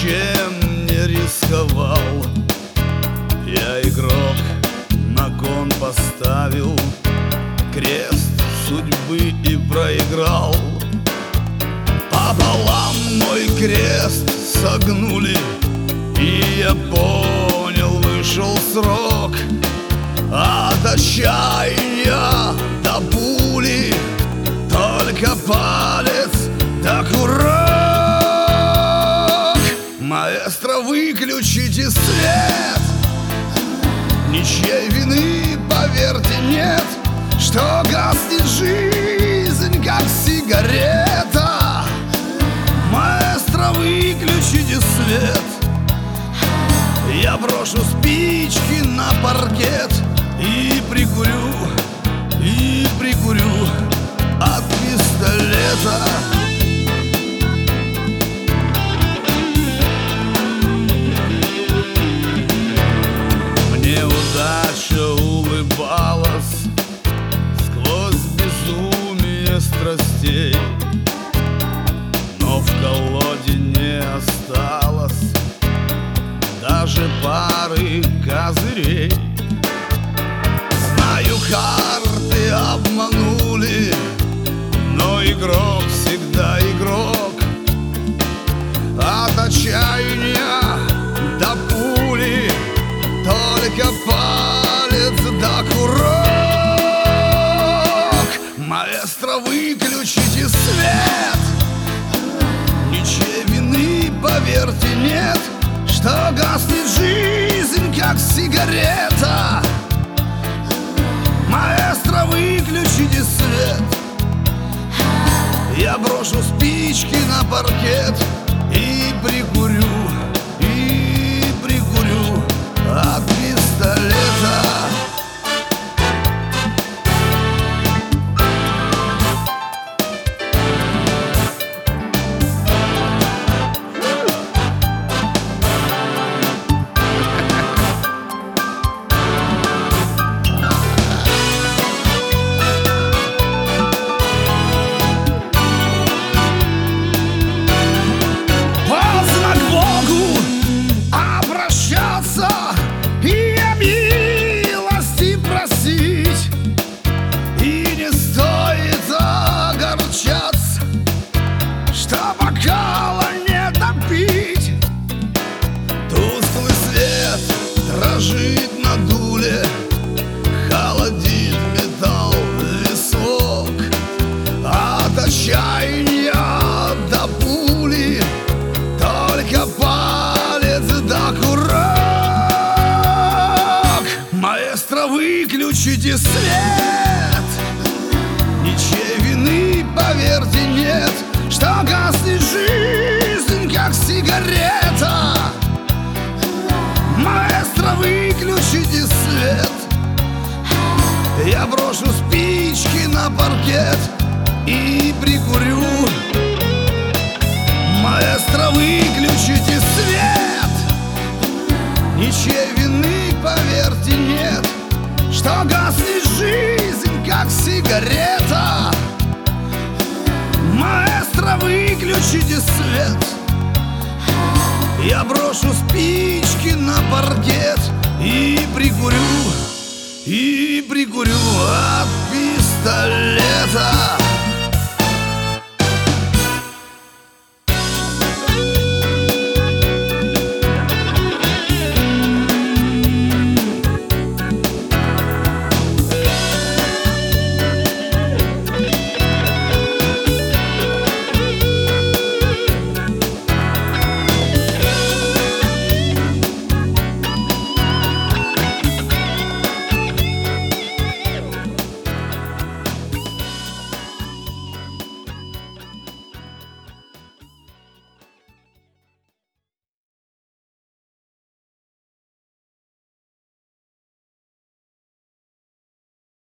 ничем не рисковал. Я игрок, на кон поставил крест судьбы и проиграл. Пополам мой крест согнули, и я понял, вышел срок. От отчаяния до пули только палец да курок. Маэстро, выключите свет, ничьей вины, поверьте, нет, что гаснет жизнь, как сигарета. Маэстро, выключите свет, я брошу спички на паркет и прикурю от пистолета. Мне удача улыбалась сквозь безумие страстей, но в колоде не осталось даже пары козырей. Знаю, карты обманули, но игрок всегда игрок. От отчаяния до пули только палец да курок. Маэстро, выключите свет, ничьей вины, поверьте, нет, что гаснет жизнь, как сигарета. Маэстро, выключите свет, я брошу спички на паркет и прикурю от пистолета. Дрожит на дуле, холодит металл висок. От отчаяния до пули только палец да курок. Маэстро, выключите свет, ничьей вины, поверьте, нет, что гаснет жизнь, как сигарета. Маэстро, выключите свет, я брошу спички на паркет и прикурю. Маэстро, выключите свет, ничьей вины, поверьте, нет, что гаснет жизнь, как сигарета. Маэстро, выключите свет, я брошу спички на паркет и прикурю от пистолета.